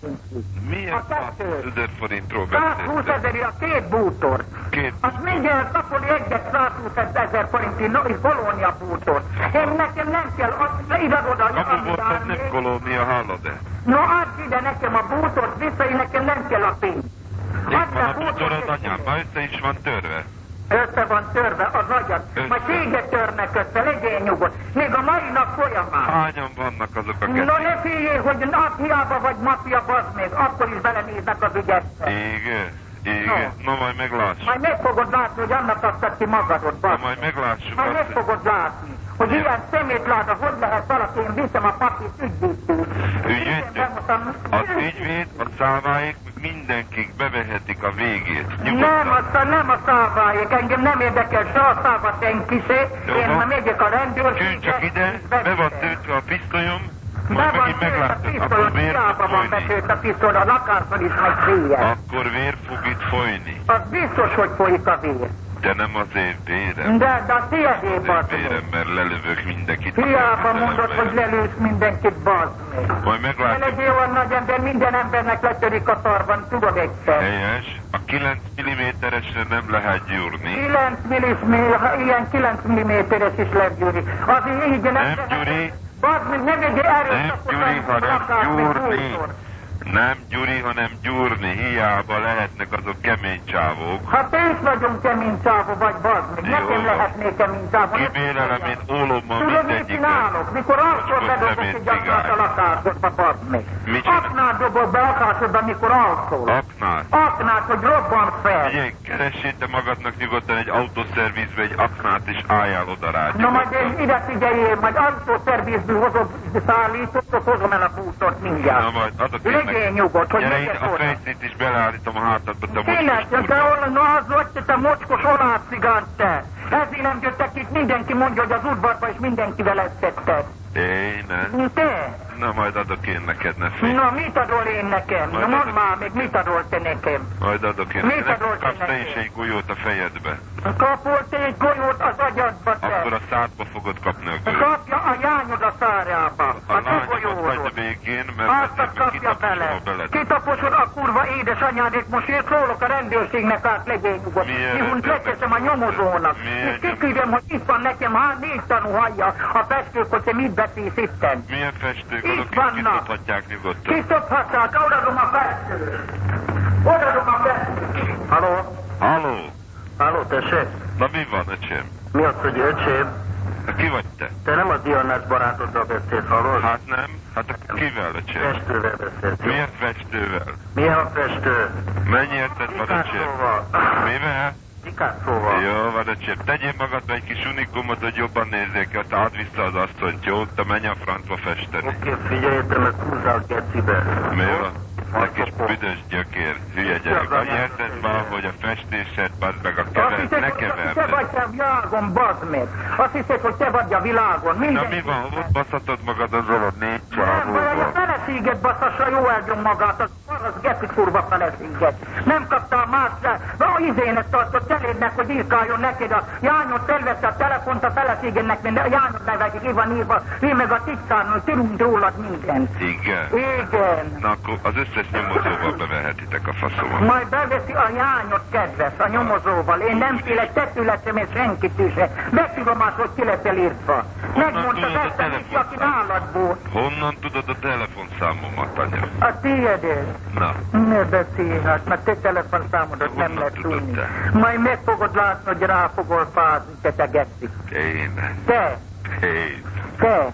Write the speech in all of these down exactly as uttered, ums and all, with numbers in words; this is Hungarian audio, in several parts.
Milyen száz forintról százhúsz beszéltek? ezerért a két bútor. Két Az mindjárt kapoli egyet százhúsz ezer forinti no, kolónia bútor. Én nekem nem kell, ide-oda, Kamu volt, az nem kolónia, hallod-e? No, add ide nekem a bútort vissza, én nekem nem kell a pénz. Itt van a bútor az anyám, ma össze is van törve. Össze van törve az agyad. Majd téged törnek össze, legyél nyugodt. Még a mai nap folyamán. Hányan vannak azok a kettők? No ne féljél, hogy nap hiába vagy mafia, bazd még, akkor is belenéznek az ügyetbe. Igen, igen. No. Na majd meglássuk. Majd meg fogod látni, hogy annak adtad ki magadot, bazd. Na majd meglássuk. Majd meg azt, fogod látni, hogy ja. Ilyen szemétláda, hogy lehet valaki, én viszem a papírt ügyvédtől. Ügyvédtől? Az ügyvéd, a számáik, mindenkik bevehetik a végét. Nyugodtan. Nem, aztán nem a száváik, engem nem érdekel se a száva senki se. Én ma megyek a rendőrségre. Gyűjts csak ide, be van töltve a pisztolyom, be majd van megint meglátod, akkor vér hiába fog van folyni. betőtt a pisztolyra, a lakárban is meg széjjel. Akkor vér fog itt folyni. Az biztos, hogy folyik a vér. De nem az én vérem. De, de a tiédé, Az bazd én meg. vérem, mert lelövök mindenkit. Hiába mondod, hogy lelősz mindenkit, bazd meg. Majd Ne meglátjuk. legyél olyan nagy ember, minden embernek letörik a szarban, tudod egyszer. Helyes. A kilenc milliméteresre nem lehet gyúrni. kilenc milliméter, ilyen kilenc milliméteres is lehet gyúri. Az így nem Nem gyúri. Bazd meg, ne vegyél erőszakot. Nem gyúri, hanem gyúrni. Nem gyúri, hanem gyúrni. Hiába lehetnek azok kemény csávók. Ha te is vagyunk kemény csávó vagy, bazd meg, nekem lehetnék kemény csávó. Kibérelem én ólommal Tudod, mit mindegyiket. csinálok? Mikor alszol, bedobok egy aknát a lakásodba, bazd meg. Mit csinál? Aknát dobok be lakásodba, mikor alszol. Aknát. Aknát, hogy robban fel. Figyelj, keressél te magadnak nyugodtan egy autószervizbe egy aknát, és álljál oda rá. Na majd nyugodtan. én ide figyeljél, majd autószervizből hozok, szállított, hozom el a bútort mindjárt. Na majd adok én Legyél meg. nyugodt, hogy Gyere megyek ide, a oda. fejszét is beleállítom a hátadba, te mocskos Kinek? Te kurva. olyan, na az vagy, te, te mocskos olászcigán, te. Ezért nem jöttek itt, mindenki mondja, hogy az udvarba is mindenkivel ezt tetted. Én ne. Te? Na majd adok én neked, ne félj. Na mit adol én nekem? Majd Na mondd adok már én még, neked. mit adol te nekem? Majd adok én Mit neked. adol te Kapsz te nekem? is egy golyót a fejedbe. Kapol te egy golyót az agyadba, te. Akkor a szádba fogod kapni a golyót. Kapja a lányod a szárába. A A te lányomat golyódot. hagyja végén, mert Azt azért meg kapja bele. kitaposol beled. Kitaposod a kurva édesanyádét, most én szólok a rendőrségnek át, legyél nyugodt. Milyen Mihun rendőrnek? leteszem a nyomozónak. Milyen És kiküldöm, hogy itt van nekem, hát négy tanú hallja a festők, hogy te mit beszélsz itten. Milyen festők, Itt azok is vannak. kitudhatják nyugodtan. Kitobhatják, odaadom a festőt. Odaadom a festőt. Halló? Halló? Halló, tessék? Na mi van, öcsém? Mi az, hogy öcsém? Ki vagy te? Te nem a Diannás barátoddal beszélsz, hallod? Hát nem? Hát akkor kivel, öcsém? Festővel beszélsz. Milyen festővel? Milyen a festő? Mennyi érted van, öcsém? Picasso-val. Mivel? Picasso-val. Jó, van, öcsém. Tegyél magadba egy kis unikumot, hogy jobban nézzék, hogy te add vissza az asszonyt, jó? Te menj a francba festeni. Oké, figyelj, te meg húzzál gecibe. Mi van? Te kis büdös gyökér, hülye gyerek. Annyi érted van, hogy a festésed, bazd meg a kever, ne Te keverd. vagy a világon, bazd meg. Azt hiszed, hogy te vagy a világon. Na Minden... mi van, ott baszhatod magad az alatt négy Nem, vagy a csávóval. feleséget basszassa, jó elgyom magát, az az geci kurva feleséget. Nem kaptál más, a izének tartott elédnek, hogy írkáljon neked a Jányot, felvette a telefont a feleségennek, mint a Jányot nevezik, ki van írva, ő meg a tisztárnő, tudunk rólad mindent. Igen. Igen. Na akkor az összes nyomozóval bevehetitek a faszomat. Majd beveszi a Jányot, kedves, a nyomozóval. Én nem félek tetületem és senkit is. Betudom hogy ki leszel írtva. Megmondta tudod a Veszem is, aki telefonszámot? nálad volt. Honnan tudod a telefonszámomat, anya? A tiédé. Na, Ne beszélj, hát, mert te telefonszámodat nem Honnan lehet tudod tudni. te? Majd meg fogod látni, hogy rá fogol fázni, te te geci. én. Te, Én. te.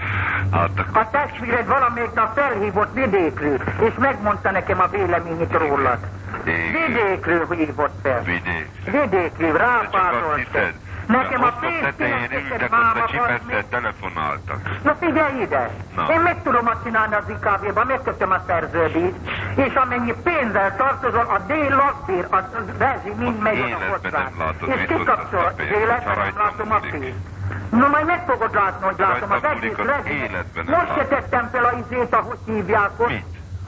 Hát akkor A testvéred valamelyik nap felhívott vidékről, és megmondta nekem a véleményét rólad. igen. Vidékről hívott fel. Vidék. Vidékről, De csak azt rápárolt. hiszed, Nekem a ott a tetején pénzkérdéseket ültek, ott máma a csipesszel van. telefonáltak. Na figyelj ide! Na. Én meg tudom azt csinálni az i ká vé-ban, megkötöm a szerződést, és amennyi pénzzel tartozol, a dél-lakbír, a rezsi, mind megy oda Életben hozzá. nem látod, És mit kikapcsol, hoznak a pénzt, életben ha nem rajtam látom a múlik. pénzt. No, majd meg fogod látni, hogy látom az Rajtam egész múlik, az rezsi. életben nem Most se látom. tettem fel a izét, ahogy hívják ott. Mit?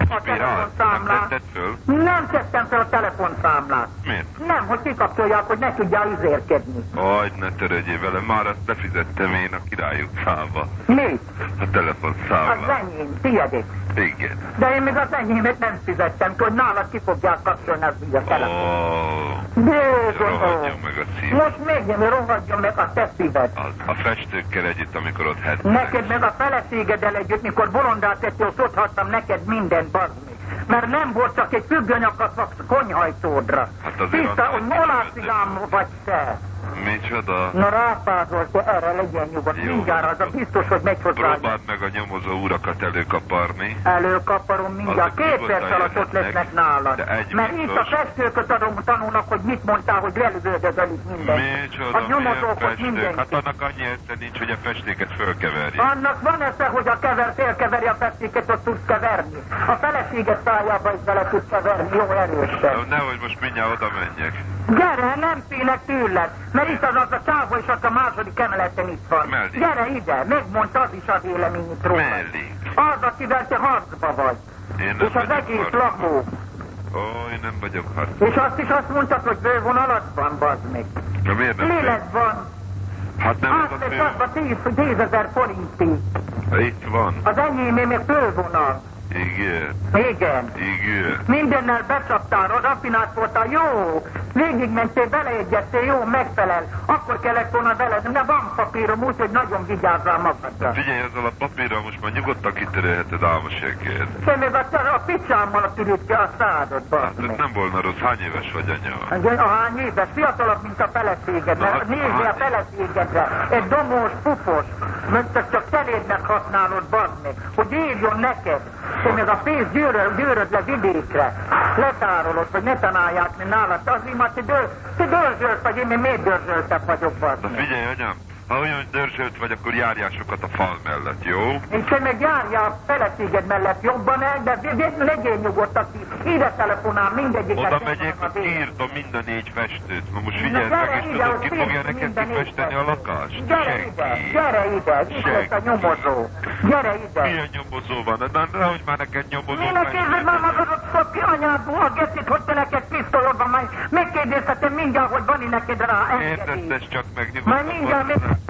a spirált? Nem telefonszámlát. tetted föl? Nem tettem fel a telefonszámlát. Miért? Nem, hogy kikapcsolják, hogy ne tudja üzérkedni. Aj, ne törődjél vele, már azt befizettem én a Király utcába. Mi? A Az telefonszámlát. enyém, tiédék. Igen. De én még az enyémet nem fizettem, hogy nálad ki fogják kapcsolni az ügy a telefon. Ó, De rohadjon meg a szív. most még nem rohadjon meg a te szíved. A, a festőkkel együtt, amikor ott hetven. Neked meg a feleségeddel együtt, mikor bolondát tettél, ott hagytam neked mindent, bazd meg. Mert nem volt csak egy függönyakat a konyhajtódra. Hát azért Tiszta, annak hogy nem molászigám vagy te. Micsoda? Na rápázol, te erre legyen nyugodt. Jó. Mindjárt az a biztos, hogy megy hozzá. Próbáld meg a nyomozó urakat előkaparni. Előkaparom mindjárt. Azok Két perc nyugodtan alatt ott jöhetnek, lesznek nálad. de egy Mert itt a biztos. festőköt adom tanulnak, hogy mit mondtál, hogy lelövöldöd el itt minden. Micsoda, A nyomozókot milyen festők? mindenki. Hát annak annyi esze nincs, hogy a festéket fölkeverjék. Annak van esze, hogy a kever, félkeveri a festéket, ott tudsz keverni. A feleséget szájába is bele tudsz keverni, jó erősen. Nehogy most mindjárt oda menjek. Gyere, nem félek tőled, mert itt az az a csávó és az a második emeleten itt van. Mellék. Gyere ide, megmondta az is a véleményét róla. Mellék. Az, akivel te harcba vagy. Én nem És az vagyok egész harcban. lakó. Ó, én nem vagyok harcban. És azt is azt mondtad, hogy bővonalat van, bazd meg. De miért nem? Lélet van. Hát nem ez Azt a és azba tíz, tízezer forintig. fő. Itt van. Az enyémé még bővonal. Igen. Igen. Igen. Mindennel becsaptál, raffinált voltál, jó. Végigmentél, beleegyeztél, jó, megfelel. Akkor kellett volna veled, de van papírom, úgyhogy nagyon vigyázzál magadra. Figyelj, ezzel a papírral most már nyugodtan kitörölheted álmoséggét. Te még a, a picsámmal tűrít ki a szádodba. Hát ez nem volna rossz. Hány éves vagy, anya? A hány éves, fiatalabb, mint a feleséged, Na, mert hát- nézd a feleségedre, egy domós, pufos, mert te csak telédnek használod, bazd meg, hogy írjon neked, te meg a pénzt gyűröd, gyűröd le vidékre, letárolod, hogy ne tanálják mi nálad, azért már te, dől, te dörzsölt vagy, én még még dörzsöltebb vagyok, bazd Na meg. figyelj, anyám, ha olyan dörzsölt vagy, akkor járjál sokat a fal mellett, jó? És te meg járjál a feleséged mellett jobban el, de vi- vi- legyél nyugodt, aki ide telefonál mindegyiket. Oda megyek, hogy kiírtam mind a négy festőt. Na most figyelj Na, meg, gyere és ide, tudod, hogy ki fogja fél- neked minden kifesteni a éppen. lakást? Gyere Senki. ide, gyere ide, itt lesz a Senki. nyomozó. Gyere ide. Milyen nyomozó van? Na, nehogy már neked nyomozó Minek érzed már magadot, szok ki anyádból a gecit, hogy te neked pisztolyod van, majd megkérdezhetem mindjárt, hogy van-e neked rá engedély. Értesztes csak meg Majd nyugodtan. mindjárt meg...